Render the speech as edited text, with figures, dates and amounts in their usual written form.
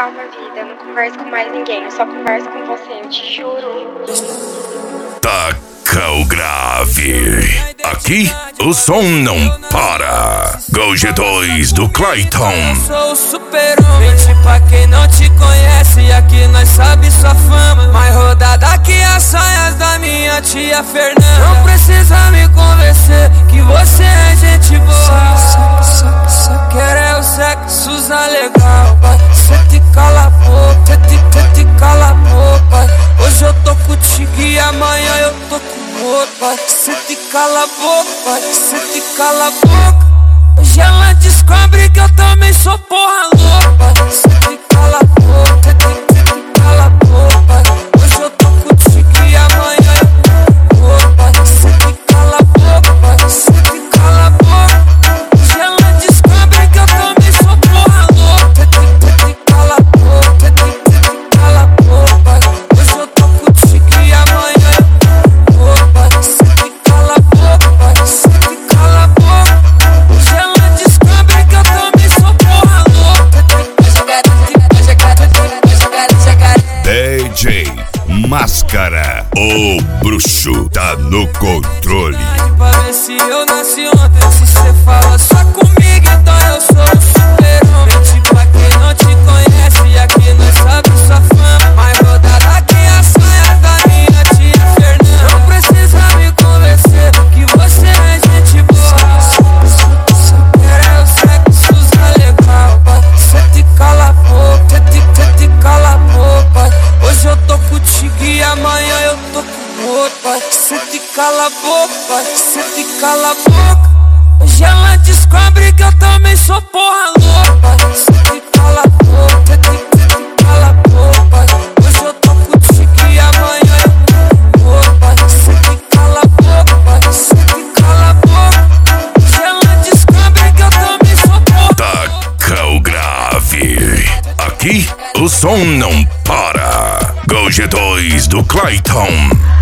Calma, vida, eu não converso com mais ninguém, eu só converso com você, eu te juro. Taca o grave. Aqui o som não para. Gol G2 do Clayton. Eu sou o super-homem. Mente pra quem não te conhece, aqui nós sabe sua fama. Mais rodada que as saias da minha tia Fernanda. Não precisa me convencer que você é gente boa. Só quero é o sexo legal, pai. Cê te cala a boca, cê te cala a boca. Hoje eu tô contigo e amanhã eu tô com outro, pai. Cê te cala a boca, pai. Cê te cala a boca. Hoje ela descobre que eu também sou porra louca. Cê te cala a boca, cê te cala a boca. Hoje eu tô contigo e amanhã eu tô com outro, pai. Cê te cala a boca, pai. Cê te cala a boca. Hoje ela descobre que eu também sou porra louca. Cê te cala a boca, cê te cala a boca. Hoje eu tô contigo e amanhã eu tô com outro, pai. Cê te cala a boca, pai. Cê te cala a boca. Hoje ela descobre que eu também sou porra louca. DJ Máscara, o bruxo tá no controle. Pra ver se eu nasci ontem. Se cê fala só comigo, então eu sou o super-homem. Mente pra quem não te conhece, aqui nós sabe sua fama. Mais rodada que as saias da minha tia Fernanda. Não precisa me convencer que você é gente boa. Só quero é o sexo legal, pai. Cê te cala a boca, cê te cala a boca. Hoje eu tô contigo e amanhã eu tô com outro, pai. Cê te cala a boca, pai. Cê te cala a boca. Hoje ela descobre que eu também sou porra louca. Cê te cala a boca, cê te cala a boca. Hoje eu tô contigo e amanhã eu tô com outro, pai. Cê te cala a boca, pai. Cê te cala a boca. Hoje ela descobre que eu também sou porra louca. Taca o grave. Aqui o som não para. Gol G2 do Clayton.